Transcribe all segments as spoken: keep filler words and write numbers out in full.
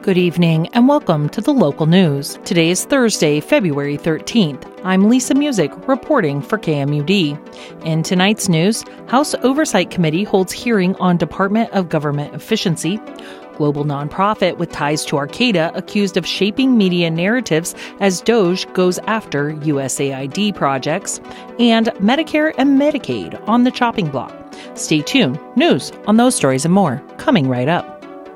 Good evening and welcome to the local news. Today is Thursday, February thirteenth. I'm Lisa Music reporting for K M U D. In tonight's news, House Oversight Committee holds hearing on Department of Government Efficiency. Global nonprofit with ties to Al-Qaeda accused of shaping media narratives as Doge goes after U S A I D projects. And Medicare and Medicaid on the chopping block. Stay tuned. News on those stories and more coming right up.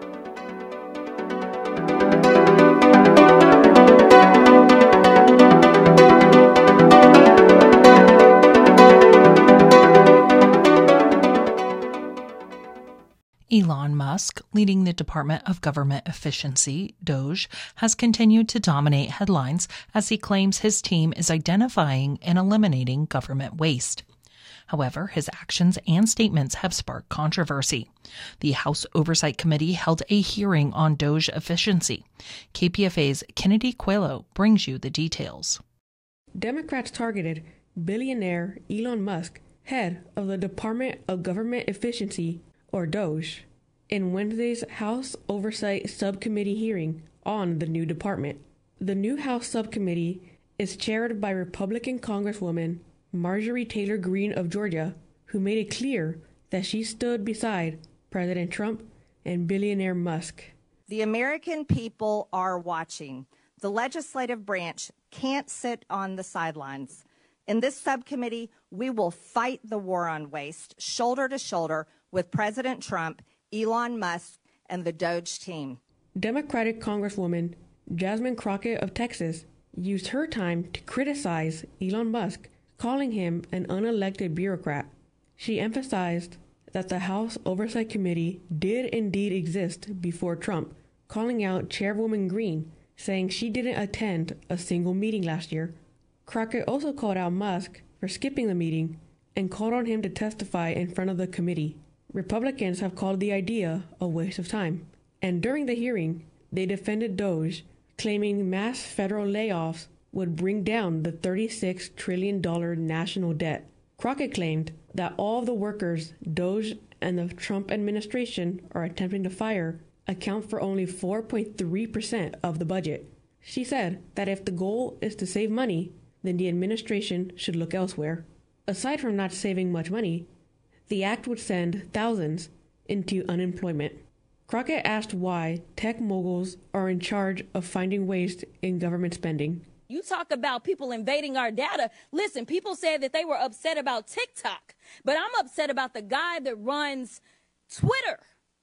Elon Musk, leading the Department of Government Efficiency, Doge, has continued to dominate headlines as he claims his team is identifying and eliminating government waste. However, his actions and statements have sparked controversy. The House Oversight Committee held a hearing on Doge efficiency. K P F A's Kennedy Coelho brings you the details. Democrats targeted billionaire Elon Musk, head of the Department of Government Efficiency, or Doge, in Wednesday's House Oversight Subcommittee hearing on the new department. The new House Subcommittee is chaired by Republican Congresswoman Marjorie Taylor Greene of Georgia, who made it clear that she stood beside President Trump and billionaire Musk. The American people are watching. The legislative branch can't sit on the sidelines. In this subcommittee, we will fight the war on waste, shoulder to shoulder, with President Trump, Elon Musk, and the Doge team. Democratic Congresswoman Jasmine Crockett of Texas used her time to criticize Elon Musk, calling him an unelected bureaucrat. She emphasized that the House Oversight Committee did indeed exist before Trump, calling out Chairwoman Greene, saying she didn't attend a single meeting last year. Crockett also called out Musk for skipping the meeting and called on him to testify in front of the committee. Republicans have called the idea a waste of time, and during the hearing, they defended Doge, claiming mass federal layoffs would bring down the thirty-six trillion dollars national debt. Crockett claimed that all of the workers Doge and the Trump administration are attempting to fire account for only four point three percent of the budget. She said that if the goal is to save money, then the administration should look elsewhere. Aside from not saving much money, the act would send thousands into unemployment. Crockett asked why tech moguls are in charge of finding waste in government spending. You talk about people invading our data. Listen, people said that they were upset about TikTok, but I'm upset about the guy that runs Twitter,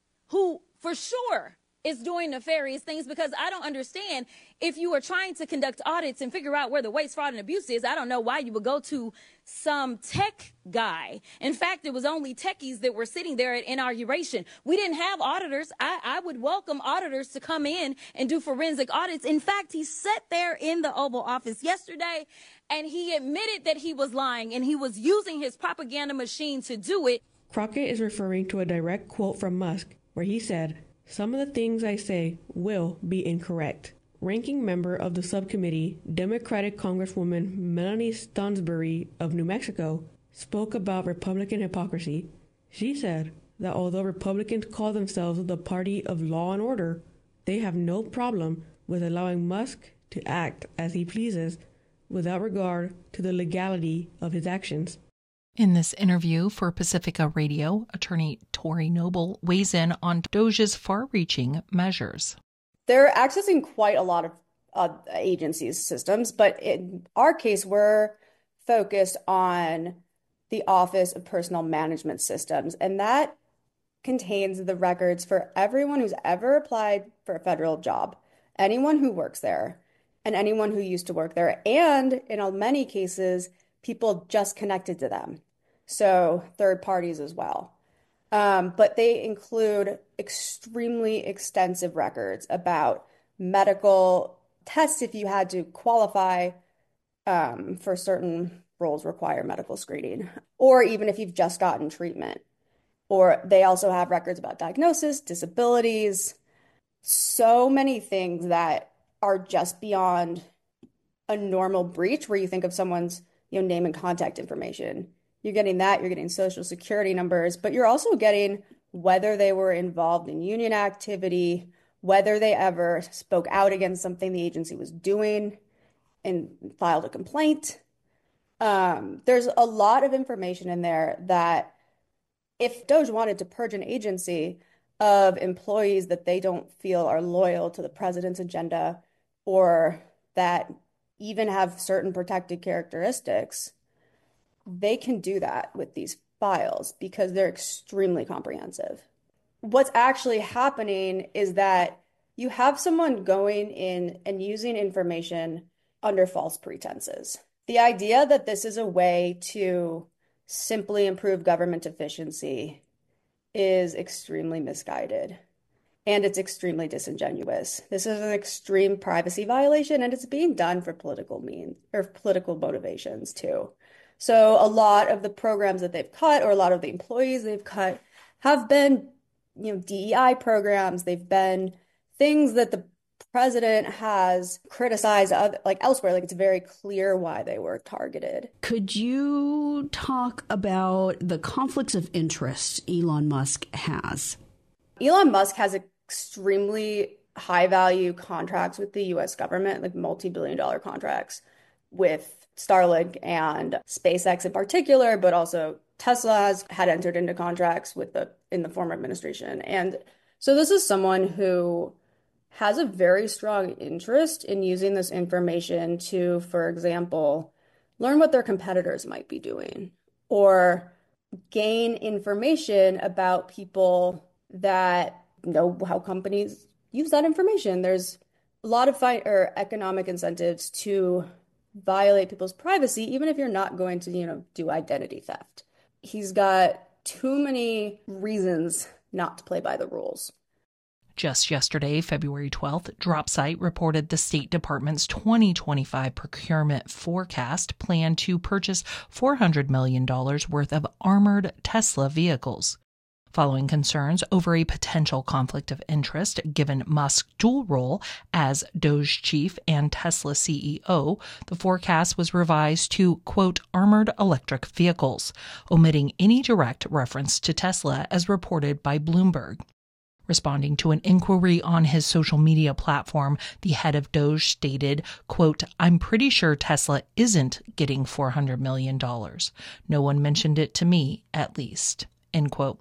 who for sure is doing nefarious things, because I don't understand, if you are trying to conduct audits and figure out where the waste, fraud, and abuse is, I don't know why you would go to some tech guy. In fact, it was only techies that were sitting there at inauguration. We didn't have auditors. I, I would welcome auditors to come in and do forensic audits. In fact, he sat there in the Oval Office yesterday and he admitted that he was lying and he was using his propaganda machine to do it. Crockett is referring to a direct quote from Musk where he said, "Some of the things I say will be incorrect." Ranking member of the subcommittee, Democratic Congresswoman Melanie Stansbury of New Mexico, spoke about Republican hypocrisy. She said that although Republicans call themselves the party of law and order, they have no problem with allowing Musk to act as he pleases without regard to the legality of his actions. In this interview for Pacifica Radio, attorney Tori Noble weighs in on Doge's far-reaching measures. They're accessing quite a lot of uh, agencies' systems, but in our case, we're focused on the Office of Personnel Management Systems, and that contains the records for everyone who's ever applied for a federal job, anyone who works there, and anyone who used to work there, and in many cases, people just connected to them, so third parties as well. Um, but they include extremely extensive records about medical tests if you had to qualify um, for certain roles require medical screening, or even if you've just gotten treatment. Or they also have records about diagnosis, disabilities, so many things that are just beyond a normal breach where you think of someone's you know, name and contact information. You're getting that, you're getting social security numbers, but you're also getting whether they were involved in union activity, whether they ever spoke out against something the agency was doing and filed a complaint. Um, there's a lot of information in there that if DOJ wanted to purge an agency of employees that they don't feel are loyal to the president's agenda or that even have certain protected characteristics, they can do that with these files because they're extremely comprehensive. What's actually happening is that you have someone going in and using information under false pretenses. The idea that this is a way to simply improve government efficiency is extremely misguided, and it's extremely disingenuous. This is an extreme privacy violation, and it's being done for political means or political motivations too. So a lot of the programs that they've cut, or a lot of the employees they've cut, have been, you know, D E I programs. They've been things that the president has criticized like elsewhere. Like, it's very clear why they were targeted. Could you talk about the conflicts of interest Elon Musk has? Elon Musk has extremely high value contracts with the U S government, like multi-billion dollar contracts with Starlink and SpaceX in particular, but also Tesla has had entered into contracts with the in the former administration. And so this is someone who has a very strong interest in using this information to, for example, learn what their competitors might be doing or gain information about people that know how companies use that information. There's a lot of fi- or economic incentives to violate people's privacy, even if you're not going to, you know, do identity theft. He's got too many reasons not to play by the rules. Just yesterday, February twelfth, DropSite reported the State Department's twenty twenty-five procurement forecast planned to purchase four hundred million dollars worth of armored Tesla vehicles. Following concerns over a potential conflict of interest given Musk's dual role as DOJ chief and Tesla C E O, the forecast was revised to, quote, armored electric vehicles, omitting any direct reference to Tesla as reported by Bloomberg. Responding to an inquiry on his social media platform, the head of DOJ stated, quote, I'm pretty sure Tesla isn't getting four hundred million dollars. No one mentioned it to me, at least, end quote.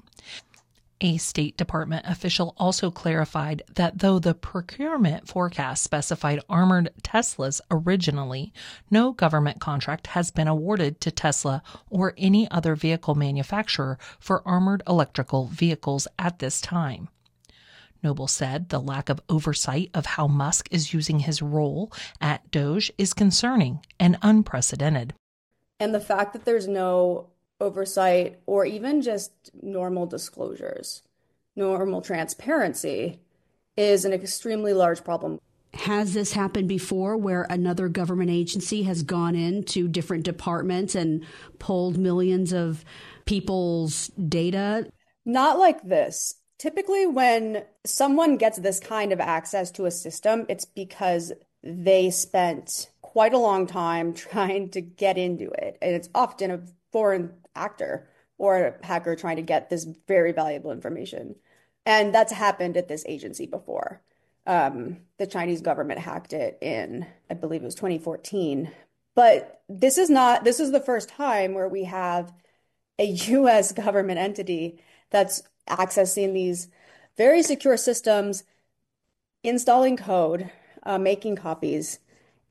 A State Department official also clarified that though the procurement forecast specified armored Teslas originally, no government contract has been awarded to Tesla or any other vehicle manufacturer for armored electrical vehicles at this time. Noble said the lack of oversight of how Musk is using his role at DOJ is concerning and unprecedented. And the fact that there's no oversight or even just normal disclosures, normal transparency, is an extremely large problem. Has this happened before where another government agency has gone into different departments and pulled millions of people's data? Not like this. Typically, when someone gets this kind of access to a system, it's because they spent quite a long time trying to get into it. And it's often a foreign actor or a hacker trying to get this very valuable information. And that's happened at this agency before. Um, the Chinese government hacked it in, I believe it was twenty fourteen. But this is not, this is the first time where we have a U S government entity that's accessing these very secure systems, installing code, uh, making copies,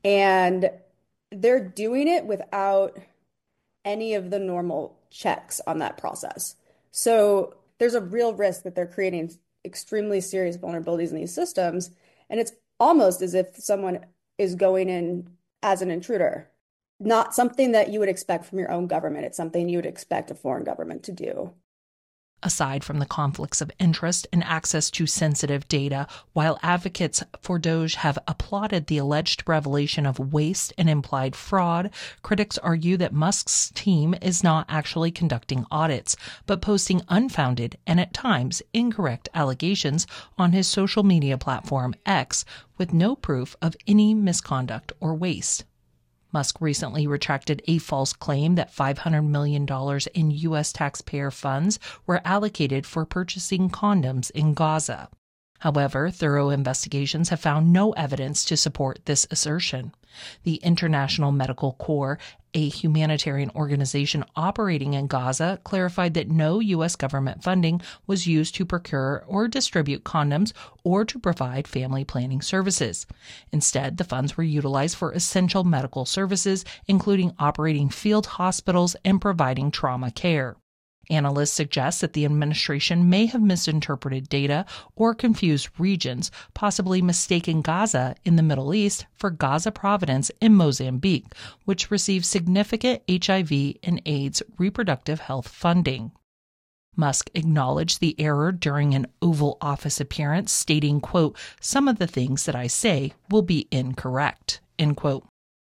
and they're doing it without any of the normal checks on that process. So there's a real risk that they're creating extremely serious vulnerabilities in these systems, and it's almost as if someone is going in as an intruder. Not something that you would expect from your own government. It's something you would expect a foreign government to do. Aside from the conflicts of interest and access to sensitive data, while advocates for DOJ have applauded the alleged revelation of waste and implied fraud, critics argue that Musk's team is not actually conducting audits, but posting unfounded and at times incorrect allegations on his social media platform X with no proof of any misconduct or waste. Musk recently retracted a false claim that five hundred million dollars in U S taxpayer funds were allocated for purchasing condoms in Gaza. However, thorough investigations have found no evidence to support this assertion. The International Medical Corps, a humanitarian organization operating in Gaza, clarified that no U S government funding was used to procure or distribute condoms or to provide family planning services. Instead, the funds were utilized for essential medical services, including operating field hospitals and providing trauma care. Analysts suggest that the administration may have misinterpreted data or confused regions, possibly mistaking Gaza in the Middle East for Gaza Providence in Mozambique, which receives significant H I V and AIDS reproductive health funding. Musk acknowledged the error during an Oval Office appearance, stating, quote, "Some of the things that I say will be incorrect," end quote.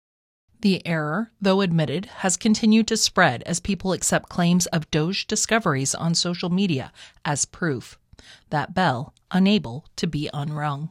The error, though admitted, has continued to spread as people accept claims of Doge discoveries on social media as proof. That bell unable to be unrung.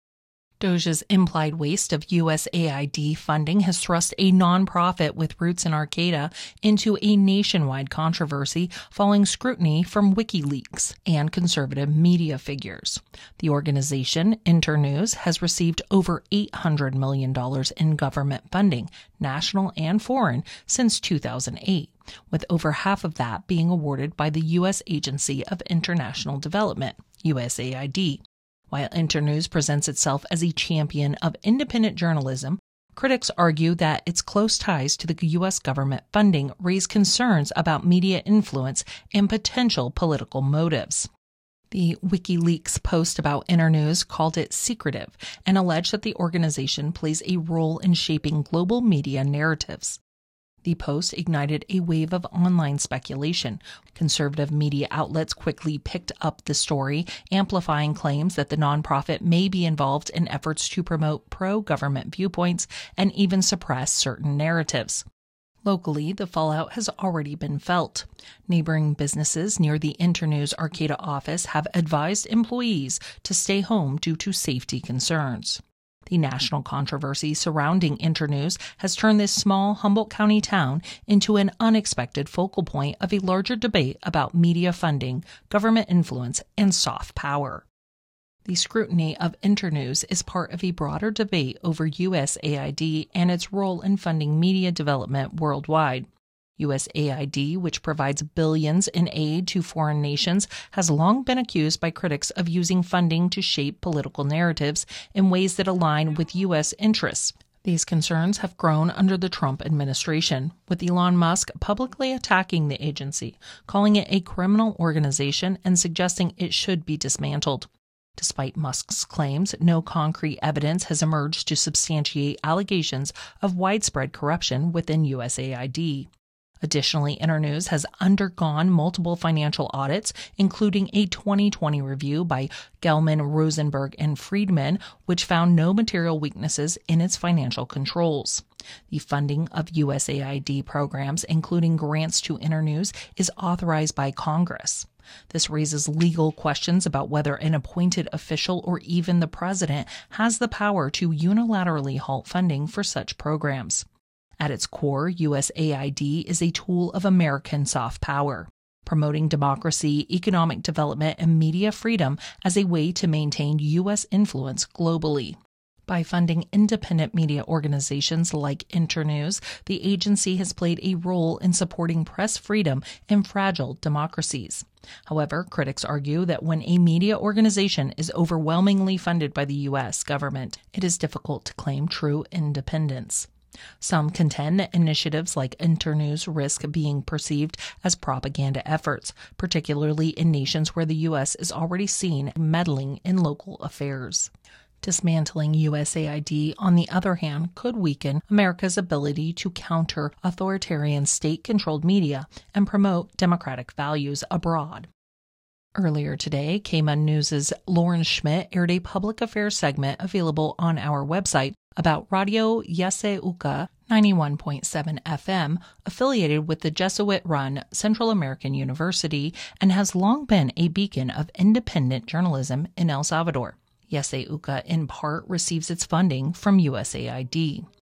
Doge's implied waste of U S A I D funding has thrust a nonprofit with roots in Al-Qaeda into a nationwide controversy following scrutiny from WikiLeaks and conservative media figures. The organization, Internews, has received over eight hundred million dollars in government funding, national and foreign, since two thousand eight, with over half of that being awarded by the U S Agency of International Development, U S A I D. While Internews presents itself as a champion of independent journalism, critics argue that its close ties to the U S government funding raise concerns about media influence and potential political motives. The WikiLeaks post about Internews called it secretive and alleged that the organization plays a role in shaping global media narratives. The post ignited a wave of online speculation. Conservative media outlets quickly picked up the story, amplifying claims that the nonprofit may be involved in efforts to promote pro-government viewpoints and even suppress certain narratives. Locally, the fallout has already been felt. Neighboring businesses near the Internews Arcata office have advised employees to stay home due to safety concerns. The national controversy surrounding Internews has turned this small Humboldt County town into an unexpected focal point of a larger debate about media funding, government influence, and soft power. The scrutiny of Internews is part of a broader debate over U S A I D and its role in funding media development worldwide. U S A I D, which provides billions in aid to foreign nations, has long been accused by critics of using funding to shape political narratives in ways that align with U S interests. These concerns have grown under the Trump administration, with Elon Musk publicly attacking the agency, calling it a criminal organization and suggesting it should be dismantled. Despite Musk's claims, no concrete evidence has emerged to substantiate allegations of widespread corruption within U S A I D. Additionally, Internews has undergone multiple financial audits, including a twenty twenty review by Gelman, Rosenberg, and Friedman, which found no material weaknesses in its financial controls. The funding of U S A I D programs, including grants to Internews, is authorized by Congress. This raises legal questions about whether an appointed official or even the president has the power to unilaterally halt funding for such programs. At its core, U S A I D is a tool of American soft power, promoting democracy, economic development, and media freedom as a way to maintain U S influence globally. By funding independent media organizations like Internews, the agency has played a role in supporting press freedom in fragile democracies. However, critics argue that when a media organization is overwhelmingly funded by the U S government, it is difficult to claim true independence. Some contend that initiatives like Internews risk being perceived as propaganda efforts, particularly in nations where the U S is already seen meddling in local affairs. Dismantling U S A I D, on the other hand, could weaken America's ability to counter authoritarian state-controlled media and promote democratic values abroad. Earlier today, Cayman News' Lauren Schmidt aired a public affairs segment available on our website about Radio Yaseuca ninety-one point seven F M, affiliated with the Jesuit-run Central American University, and has long been a beacon of independent journalism in El Salvador. Yaseuca, in part, receives its funding from U S A I D.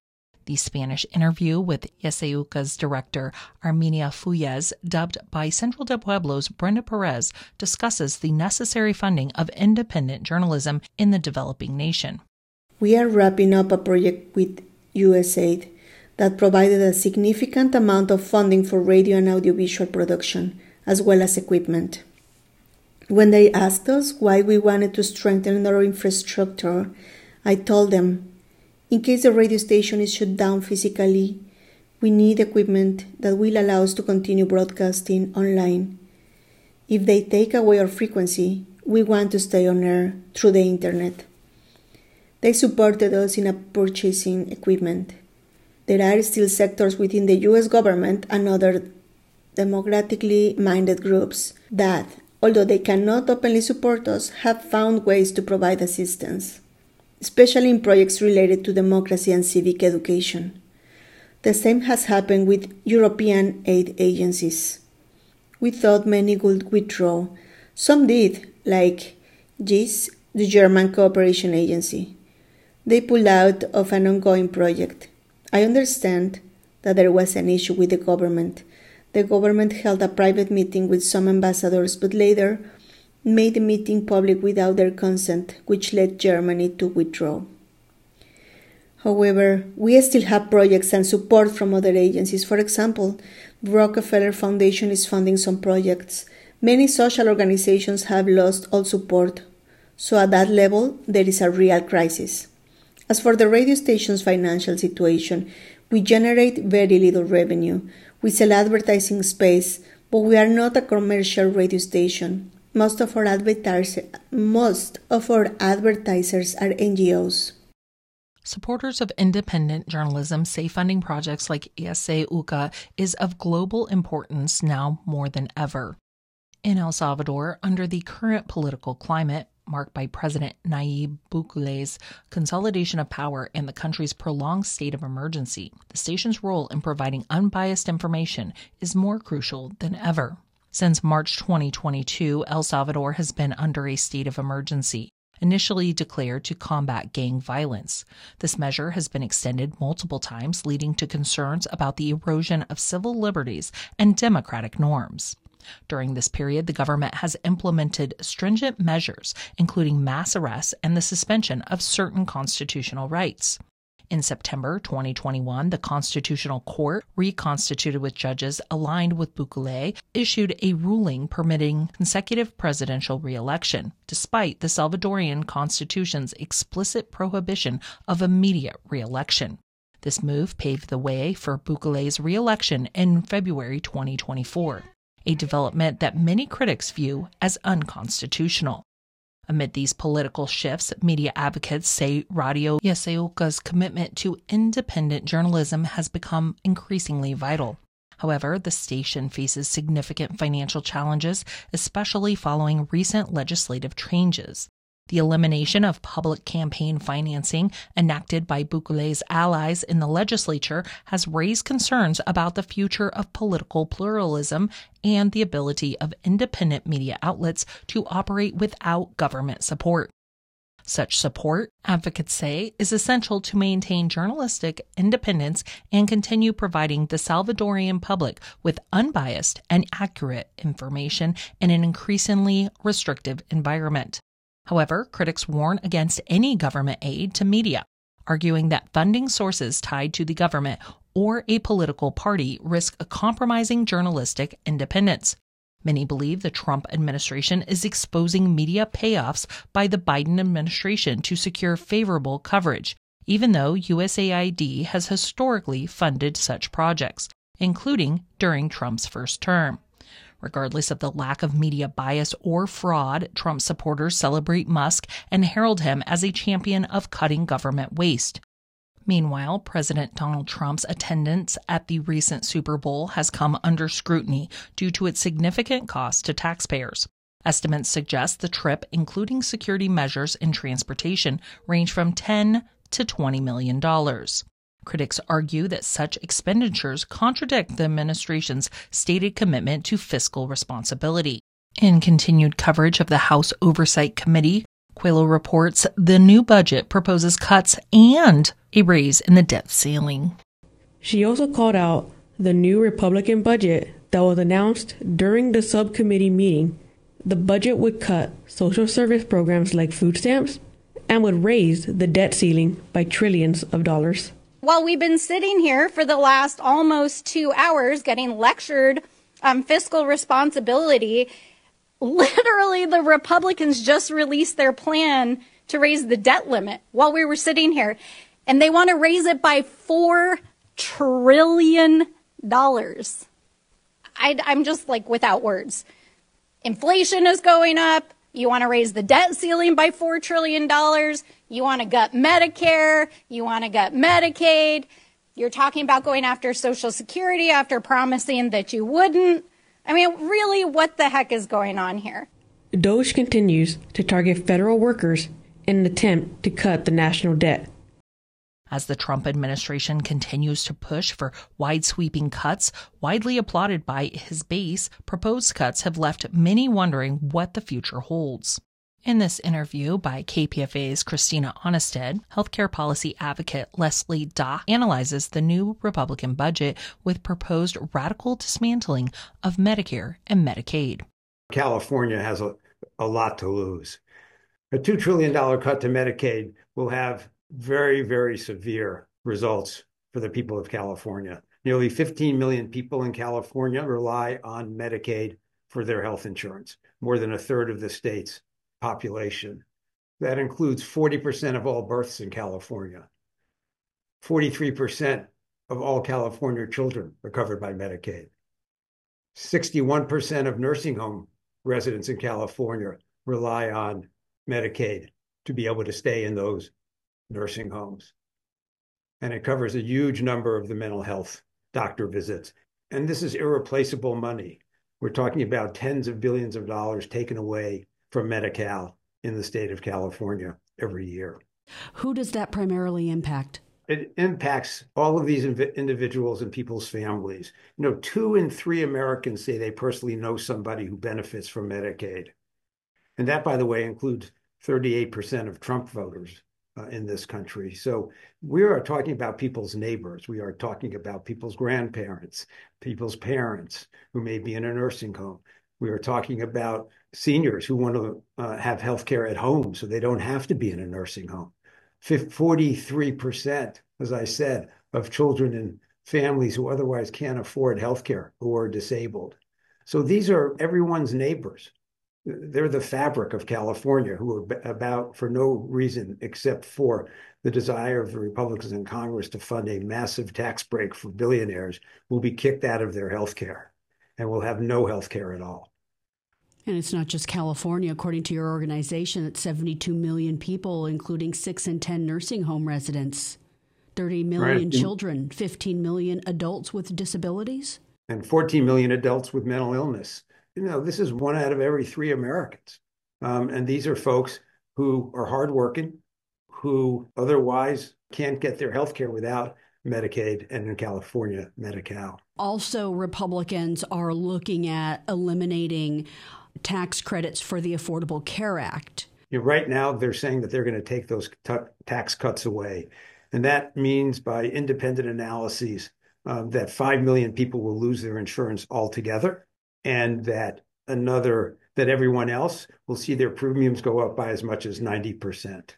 The Spanish interview with YesEUCA's director, Armenia Fuyez, dubbed by Central de Pueblo's Brenda Perez, discusses the necessary funding of independent journalism in the developing nation. We are wrapping up a project with U S A I D that provided a significant amount of funding for radio and audiovisual production, as well as equipment. When they asked us why we wanted to strengthen our infrastructure, I told them, in case the radio station is shut down physically, we need equipment that will allow us to continue broadcasting online. If they take away our frequency, we want to stay on air through the internet. They supported us in purchasing equipment. There are still sectors within the U S government and other democratically minded groups that, although they cannot openly support us, have found ways to provide assistance, especially in projects related to democracy and civic education. The same has happened with European aid agencies. We thought many would withdraw. Some did, like G I S, the German Cooperation Agency. They pulled out of an ongoing project. I understand that there was an issue with the government. The government held a private meeting with some ambassadors, but later made the meeting public without their consent, which led Germany to withdraw. However, we still have projects and support from other agencies. For example, the Rockefeller Foundation is funding some projects. Many social organizations have lost all support, so at that level, there is a real crisis. As for the radio station's financial situation, we generate very little revenue. We sell advertising space, but we are not a commercial radio station. Most of our advertisers, most of our advertisers are N G Os. Supporters of independent journalism say funding projects like YesEUCA is of global importance now more than ever. In El Salvador, under the current political climate, marked by President Nayib Bukele's consolidation of power and the country's prolonged state of emergency, the station's role in providing unbiased information is more crucial than ever. Since March twenty twenty-two, El Salvador has been under a state of emergency, initially declared to combat gang violence. This measure has been extended multiple times, leading to concerns about the erosion of civil liberties and democratic norms. During this period, the government has implemented stringent measures, including mass arrests and the suspension of certain constitutional rights. In September twenty twenty-one, the Constitutional Court, reconstituted with judges aligned with Bukele, issued a ruling permitting consecutive presidential re-election, despite the Salvadorian constitution's explicit prohibition of immediate re-election. This move paved the way for Bukele's re-election in February twenty twenty-four, a development that many critics view as unconstitutional. Amid these political shifts, media advocates say Radio YesEUCA's commitment to independent journalism has become increasingly vital. However, the station faces significant financial challenges, especially following recent legislative changes. The elimination of public campaign financing enacted by Bukele's allies in the legislature has raised concerns about the future of political pluralism and the ability of independent media outlets to operate without government support. Such support, advocates say, is essential to maintain journalistic independence and continue providing the Salvadorian public with unbiased and accurate information in an increasingly restrictive environment. However, critics warn against any government aid to media, arguing that funding sources tied to the government or a political party risk compromising journalistic independence. Many believe the Trump administration is exposing media payoffs by the Biden administration to secure favorable coverage, even though U S A I D has historically funded such projects, including during Trump's first term. Regardless of the lack of media bias or fraud, Trump supporters celebrate Musk and herald him as a champion of cutting government waste. Meanwhile, President Donald Trump's attendance at the recent Super Bowl has come under scrutiny due to its significant cost to taxpayers. Estimates suggest the trip, including security measures and transportation, range from ten to twenty million dollars. Critics argue that such expenditures contradict the administration's stated commitment to fiscal responsibility. In continued coverage of the House Oversight Committee, Coelho reports the new budget proposes cuts and a raise in the debt ceiling. She also called out the new Republican budget that was announced during the subcommittee meeting. The budget would cut social service programs like food stamps and would raise the debt ceiling by trillions of dollars. While we've been sitting here for the last almost two hours getting lectured on fiscal responsibility, literally the Republicans just released their plan to raise the debt limit while we were sitting here. And they want to raise it by four trillion dollars. I'm just like without words. Inflation is going up. You want to raise the debt ceiling by four trillion dollars. You want to gut Medicare. You want to gut Medicaid. You're talking about going after Social Security after promising that you wouldn't. I mean, really, what the heck is going on here? DOGE continues to target federal workers in an attempt to cut the national debt. As the Trump administration continues to push for wide-sweeping cuts, widely applauded by his base, proposed cuts have left many wondering what the future holds. In this interview by K P F A's Christina Onnested, healthcare policy advocate Leslie Dock analyzes the new Republican budget with proposed radical dismantling of Medicare and Medicaid. California has a, a lot to lose. A two trillion dollars cut to Medicaid will have very, very severe results for the people of California. Nearly fifteen million people in California rely on Medicaid for their health insurance, more than a third of the state's population. That includes forty percent of all births in California. forty-three percent of all California children are covered by Medicaid. sixty-one percent of nursing home residents in California rely on Medicaid to be able to stay in those nursing homes. And it covers a huge number of the mental health doctor visits. And this is irreplaceable money. We're talking about tens of billions of dollars taken away from Medi-Cal in the state of California every year. Who does that primarily impact? It impacts all of these inv- individuals and people's families. You know, two in three Americans say they personally know somebody who benefits from Medicaid. And that, by the way, includes thirty-eight percent of Trump voters uh, in this country. So we are talking about people's neighbors. We are talking about people's grandparents, people's parents who may be in a nursing home. We are talking about seniors who want to uh, have health care at home so they don't have to be in a nursing home. forty-three percent, as I said, of children in families who otherwise can't afford health care who are disabled. So these are everyone's neighbors. They're the fabric of California, who are about, for no reason except for the desire of the Republicans in Congress to fund a massive tax break for billionaires, will be kicked out of their health care and will have no health care at all. And it's not just California. According to your organization, it's seventy-two million people, including six in ten nursing home residents, thirty million right. children, fifteen million adults with disabilities, and fourteen million adults with mental illness. You know, this is one out of every three Americans. Um, and these are folks who are hardworking, who otherwise can't get their health care without Medicaid, and in California, Medi-Cal. Also, Republicans are looking at eliminating tax credits for the Affordable Care Act. You know, right now, they're saying that they're going to take those t- tax cuts away. And that means, by independent analyses, uh, that five million people will lose their insurance altogether, and that another, that everyone else will see their premiums go up by as much as ninety percent.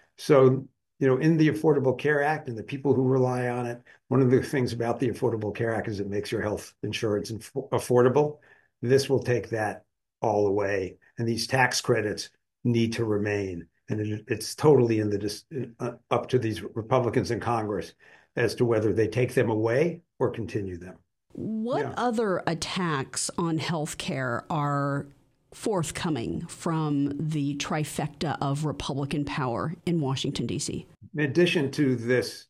So, you know, in the Affordable Care Act and the people who rely on it, one of the things about the Affordable Care Act is it makes your health insurance inf- affordable. This will take that all away. And these tax credits need to remain. And it, it's totally in the dis- uh, up to these Republicans in Congress as to whether they take them away or continue them. What yeah. other attacks on health care are forthcoming from the trifecta of Republican power in Washington, D C? In addition to this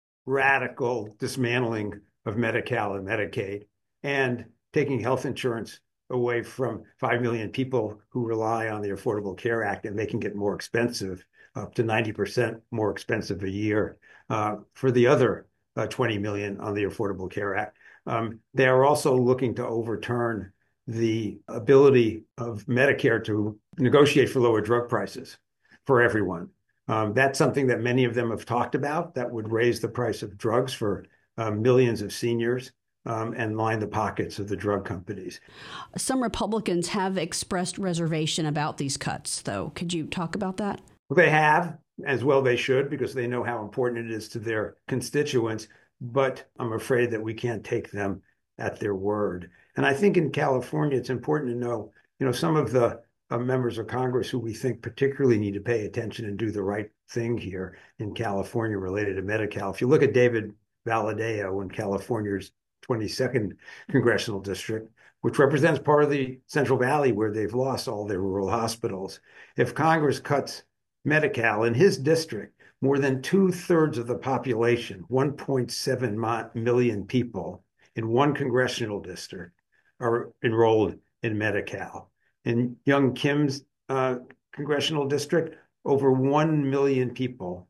radical dismantling of Medi-Cal and Medicaid and taking health insurance away from five million people who rely on the Affordable Care Act and making it more expensive, up to ninety percent more expensive a year uh, for the other uh, twenty million on the Affordable Care Act. Um, they are also looking to overturn the ability of Medicare to negotiate for lower drug prices for everyone. Um, that's something that many of them have talked about that would raise the price of drugs for uh, millions of seniors um, and line the pockets of the drug companies. Some Republicans have expressed reservation about these cuts, though. Could you talk about that? Well, they have, as well they should, because they know how important it is to their constituents. But I'm afraid that we can't take them at their word. And I think in California, it's important to know, you know, some of the uh, members of Congress who we think particularly need to pay attention and do the right thing here in California related to Medi-Cal. If you look at David Valadao in California's twenty-second congressional district, which represents part of the Central Valley where they've lost all their rural hospitals, if Congress cuts Medi-Cal in his district, more than two-thirds of the population, one point seven million people in one congressional district, are enrolled in Medi-Cal. In Young Kim's uh, congressional district, over one million people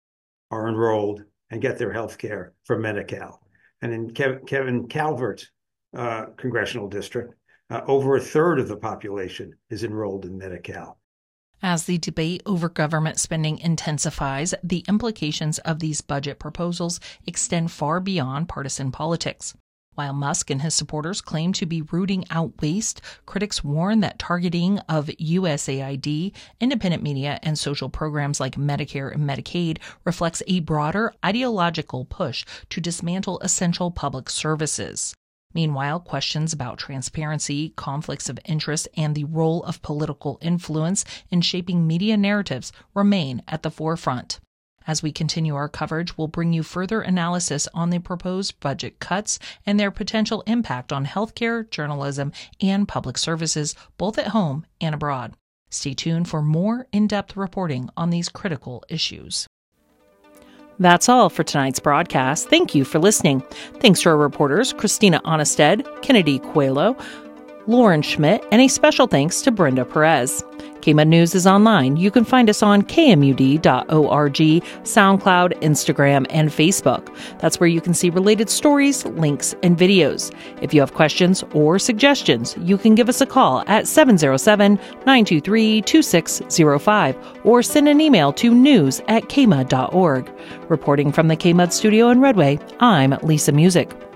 are enrolled and get their health care from Medi-Cal. And in Kev- Kevin Calvert's uh, congressional district, uh, over a third of the population is enrolled in Medi-Cal. As the debate over government spending intensifies, the implications of these budget proposals extend far beyond partisan politics. While Musk and his supporters claim to be rooting out waste, critics warn that targeting of U S A I D, independent media, and social programs like Medicare and Medicaid reflects a broader ideological push to dismantle essential public services. Meanwhile, questions about transparency, conflicts of interest, and the role of political influence in shaping media narratives remain at the forefront. As we continue our coverage, we'll bring you further analysis on the proposed budget cuts and their potential impact on healthcare, journalism, and public services, both at home and abroad. Stay tuned for more in-depth reporting on these critical issues. That's all for tonight's broadcast. Thank you for listening. Thanks to our reporters, Christina Onnested, Kennedy Coelho, Lauren Schmidt, and a special thanks to Brenda Perez. K M U D News is online. You can find us on K M U D dot org, SoundCloud, Instagram, and Facebook. That's where you can see related stories, links, and videos. If you have questions or suggestions, you can give us a call at seven oh seven, nine two three, two six oh five or send an email to news at K M U D dot org. Reporting from the K M U D studio in Redway, I'm Lisa Music.